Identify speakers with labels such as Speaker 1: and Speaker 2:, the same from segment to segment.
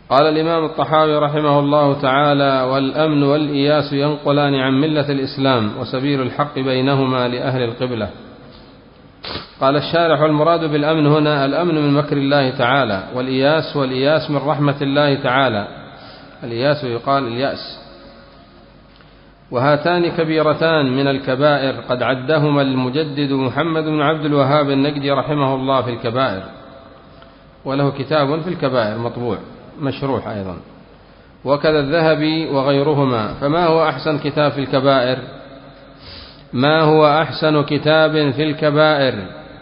Speaker 1: قال الإمام الطحاوي رحمه الله تعالى: والأمن والإياس ينقلان عن ملة الإسلام، وسبيل الحق بينهما لأهل القبلة. قال الشارح: والمراد بالأمن هنا الأمن من مكر الله تعالى، والإياس من رحمة الله تعالى. الإياس يقال اليأس. وهاتان كبيرتان من الكبائر قد عدهما المجدد محمد بن عبد الوهاب النجدي رحمه الله في الكبائر، وله كتاب في الكبائر مطبوع مشروح أيضا، وكذا الذهبي وغيرهما. فما هو أحسن كتاب في الكبائر؟ ما هو أحسن كتاب في الكبائر؟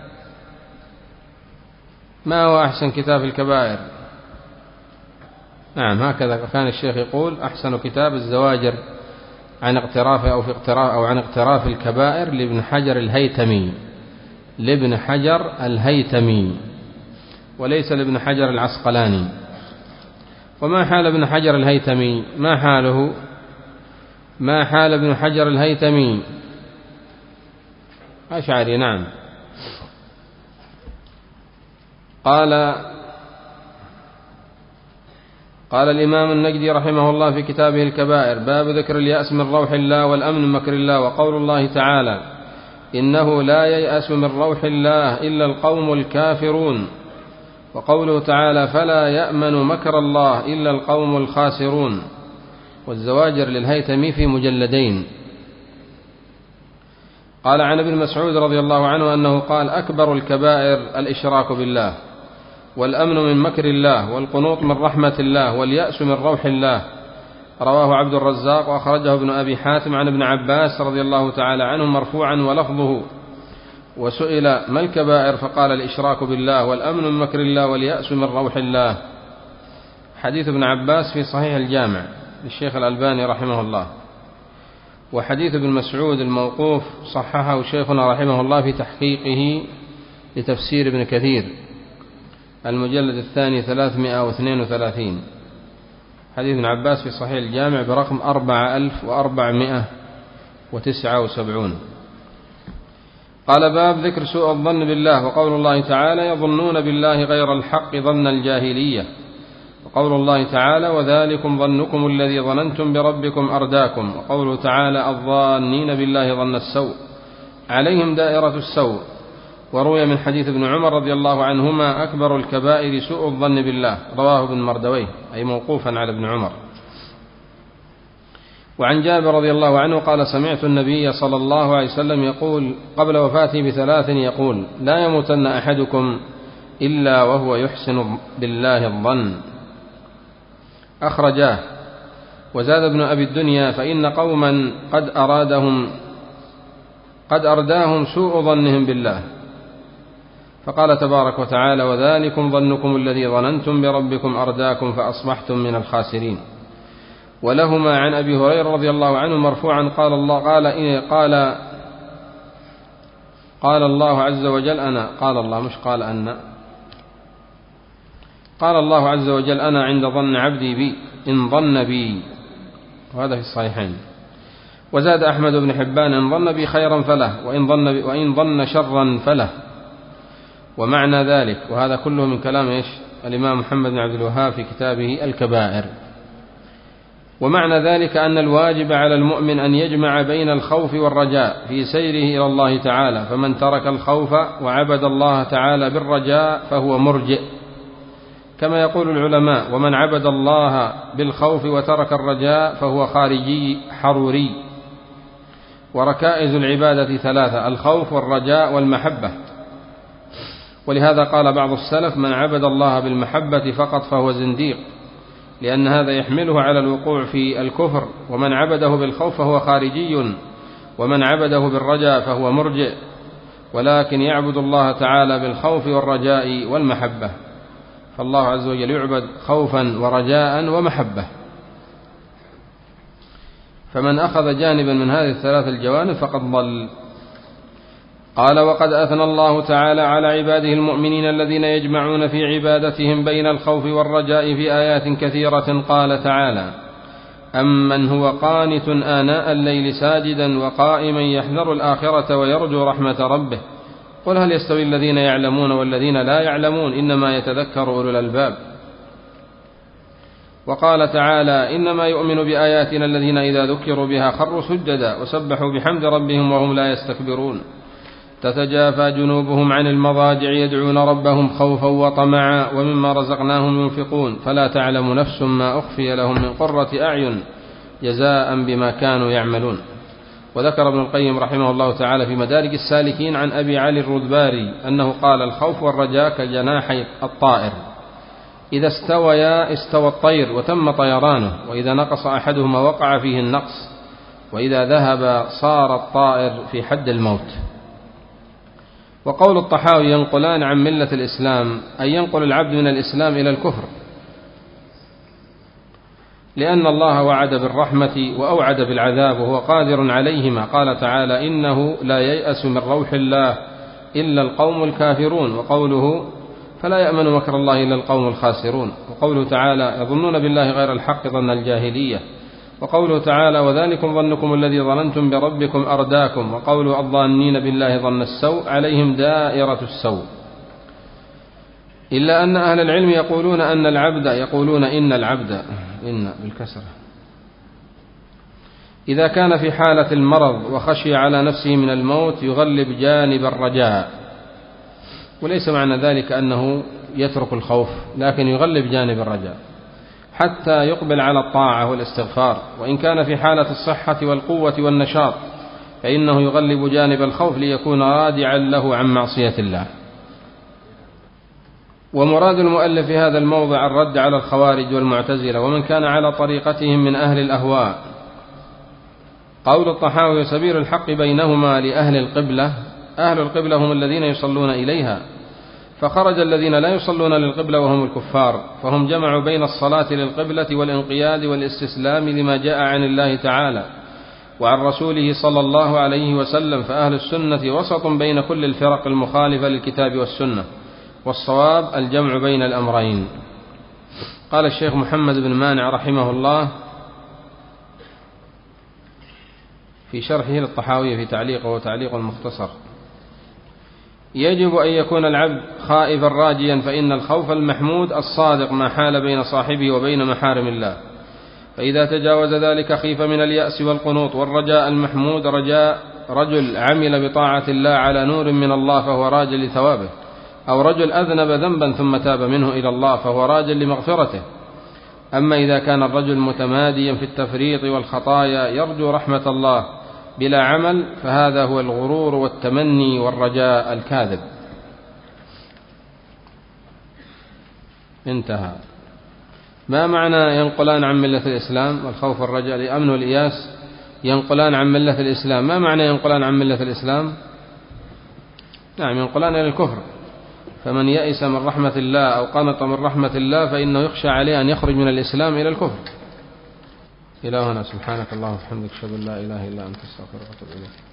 Speaker 1: ما هو أحسن كتاب في الكبائر؟ نعم، هكذا كان الشيخ يقول: أحسن كتاب الزواجر عن اقتراف أو عن اقتراف الكبائر لابن حجر الهيتمي، وليس لابن حجر العسقلاني. وما حال ابن حجر الهيتمي؟ ما حاله؟ ما حال ابن حجر الهيتمي؟ أشعري. نعم. قال الإمام النجدي رحمه الله في كتابه الكبائر: باب ذكر اليأس من روح الله والأمن من مكر الله. وقول الله تعالى: إنه لا ييأس من روح الله إلا القوم الكافرون. وقوله تعالى: فلا يأمن مكر الله إلا القوم الخاسرون. والزواجر للهيتمي في مجلدين. قال عن ابن مسعود رضي الله عنه أنه قال: أكبر الكبائر الإشراك بالله، والأمن من مكر الله، والقنوط من رحمة الله، واليأس من روح الله. رواه عبد الرزاق، وأخرجه ابن أبي حاتم عن ابن عباس رضي الله تعالى عنه مرفوعا ولفظه. وسئل: ما الكبائر؟ فقال: الإشراك بالله، والأمن من مكر الله، واليأس من روح الله. حديث ابن عباس في صحيح الجامع للشيخ الألباني رحمه الله. وحديث ابن مسعود الموقوف صححه شيخنا رحمه الله في تحقيقه لتفسير ابن كثير المجلد الثاني 332. حديث ابن عباس في صحيح الجامع برقم 4479. قال: باب ذكر سوء الظن بالله. وقول الله تعالى: يظنون بالله غير الحق ظن الجاهلية. وقول الله تعالى: وذلكم ظنكم الذي ظننتم بربكم أرداكم. وقوله تعالى: الظانين بالله ظن السوء عليهم دائرة السوء. وروي من حديث ابن عمر رضي الله عنهما: أكبر الكبائر سوء الظن بالله. رواه ابن مردويه، أي موقوفا على ابن عمر. وعن جابر رضي الله عنه قال: سمعت النبي صلى الله عليه وسلم يقول قبل وفاته ب3 يقول: لا يموتن أحدكم إلا وهو يحسن بالله الظن. أخرجاه. وزاد ابن أبي الدنيا: فإن قوما قد أرداهم سوء ظنهم بالله. فقال تبارك وتعالى: وذلكم ظنكم الذي ظننتم بربكم أرداكم فأصبحتم من الخاسرين. ولهما عن أبي هريرة رضي الله عنه مرفوعا قال الله عز وجل: قال الله عز وجل: أنا عند ظن عبدي بي إن ظن بي. وهذا في الصحيحين. وزاد أحمد بن حبان: إن ظن بي خيرا فله، وإن ظن شرا فله. ومعنى ذلك، وهذا كله من كلام الإمام محمد بن عبد الوهاب في كتابه الكبائر. ومعنى ذلك أن الواجب على المؤمن أن يجمع بين الخوف والرجاء في سيره إلى الله تعالى. فمن ترك الخوف وعبد الله تعالى بالرجاء فهو مرجئ، كما يقول العلماء: ومن عبد الله بالخوف وترك الرجاء فهو خارجي حروري. وركائز العبادة 3: الخوف والرجاء والمحبة. ولهذا قال بعض السلف: من عبد الله بالمحبة فقط فهو زنديق، لأن هذا يحمله على الوقوع في الكفر. ومن عبده بالخوف فهو خارجي، ومن عبده بالرجاء فهو مرجئ. ولكن يعبد الله تعالى بالخوف والرجاء والمحبة، فالله عز وجل يعبد خوفا ورجاء ومحبة. فمن أخذ جانبا من هذه ال3 الجوانب فقد ضل. قال: وقد أثنى الله تعالى على عباده المؤمنين الذين يجمعون في عبادتهم بين الخوف والرجاء في آيات كثيرة. قال تعالى: أمن هو قانت آناء الليل ساجدا وقائما يحذر الآخرة ويرجو رحمة ربه قل هل يستوي الذين يعلمون والذين لا يعلمون إنما يتذكر أولو الألباب. وقال تعالى: إنما يؤمن بآياتنا الذين إذا ذكروا بها خروا سجدا وسبحوا بحمد ربهم وهم لا يستكبرون. تتجافى جنوبهم عن المضاجع يدعون ربهم خوفا وطمعا ومما رزقناهم ينفقون فلا تعلم نفس ما أخفي لهم من قرة أعين جزاء بما كانوا يعملون. وذكر ابن القيم رحمه الله تعالى في مدارج السالكين عن أبي علي الرذباري أنه قال: الخوف والرجاء كجناحي الطائر، إذا استويا استوى الطير وتم طيرانه، وإذا نقص أحدهما وقع فيه النقص، وإذا ذهب صار الطائر في حد الموت. وقول الطحاوي: ينقلان عن ملة الإسلام، أي ينقل العبد من الإسلام إلى الكفر، لأن الله وعد بالرحمة وأوعد بالعذاب وهو قادر عليهما. قال تعالى: إنه لا ييأس من روح الله إلا القوم الكافرون. وقوله: فلا يأمن مكر الله إلا القوم الخاسرون. وقوله تعالى: يظنون بالله غير الحق ظن الجاهلية. وقوله تعالى: وذلكم ظنكم الذي ظننتم بربكم أرداكم. وقوله: الظانين بالله ظن السوء عليهم دائرة السوء. إلا أن أهل العلم يقولون إن العبد إن بالكسرة إذا كان في حالة المرض وخشي على نفسه من الموت يغلب جانب الرجاء، وليس معنى ذلك أنه يترك الخوف، لكن يغلب جانب الرجاء حتى يقبل على الطاعة والاستغفار. وإن كان في حالة الصحة والقوة والنشاط فإنه يغلب جانب الخوف ليكون رادعا له عن معصية الله. ومراد المؤلف في هذا الموضع الرد على الخوارج والمعتزلة ومن كان على طريقتهم من أهل الأهواء. قول الطحاوي: سبيل الحق بينهما لأهل القبلة. أهل القبلة هم الذين يصلون إليها، فخرج الذين لا يصلون للقبلة وهم الكفار، فهم جمعوا بين الصلاة للقبلة والانقياد والاستسلام لما جاء عن الله تعالى وعن رسوله صلى الله عليه وسلم. فأهل السنة وسط بين كل الفرق المخالفة للكتاب والسنة، والصواب الجمع بين الأمرين. قال الشيخ محمد بن مانع رحمه الله في شرحه للطحاوية في تعليقه وتعليق المختصر: يجب أن يكون العبد خائفا راجيا، فإن الخوف المحمود الصادق ما حال بين صاحبه وبين محارم الله، فإذا تجاوز ذلك خيف من اليأس والقنوط. والرجاء المحمود رجاء رجل عمل بطاعة الله على نور من الله فهو راج لثوابه، أو رجل أذنب ذنبا ثم تاب منه إلى الله فهو راج لمغفرته. أما إذا كان الرجل متماديا في التفريط والخطايا يرجو رحمة الله بلا عمل فهذا هو الغرور والتمني والرجاء الكاذب. انتهى. ما معنى ينقلان عن ملة الإسلام؟ والخوف والرجاء الأمن والإياس ينقلان عن ملة الإسلام. ما معنى ينقلان عن ملة الإسلام؟ نعم، ينقلان إلى الكفر. فمن يئس من رحمة الله أو قنط من رحمة الله فإنه يخشى عليه أن يخرج من الإسلام إلى الكفر. إلى هنا، سبحانك اللهم وبحمدك، أشهد أن لا إله إلا أنت، أستغفرك وأتوب إليك.